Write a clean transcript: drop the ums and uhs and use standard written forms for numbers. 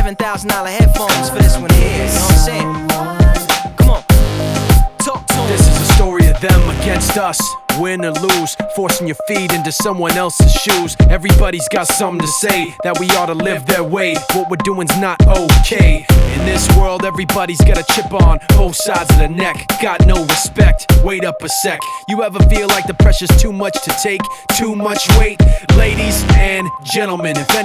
$7,000 headphones for this one here. You know what I'm saying? Come on, talk to 'em. This is a story of them against us. Win or lose, forcing your feet into someone else's shoes. Everybody's got something to say, that we ought to live their way. What we're doing's not okay. In this world, everybody's got a chip on both sides of the neck. Got no respect, wait up a sec. You ever feel like the pressure's too much to take, too much weight? Ladies and gentlemen, if